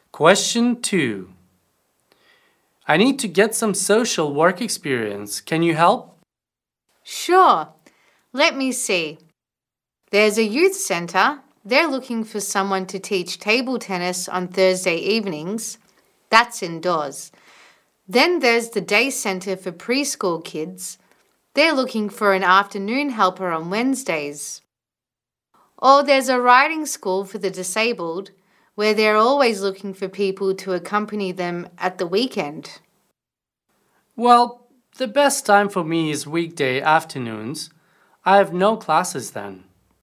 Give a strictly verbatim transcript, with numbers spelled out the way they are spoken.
Question two. I need to get some social work experience. Can you help? Sure. Let me see. There's a youth centre. They're looking for someone to teach table tennis on Thursday evenings. That's indoors. Then there's the day centre for preschool kids. They're looking for an afternoon helper on Wednesdays. Or there's a riding school for the disabled, where they're always looking for people to accompany them at the weekend. Well, the best time for me is weekday afternoons. I have no classes then.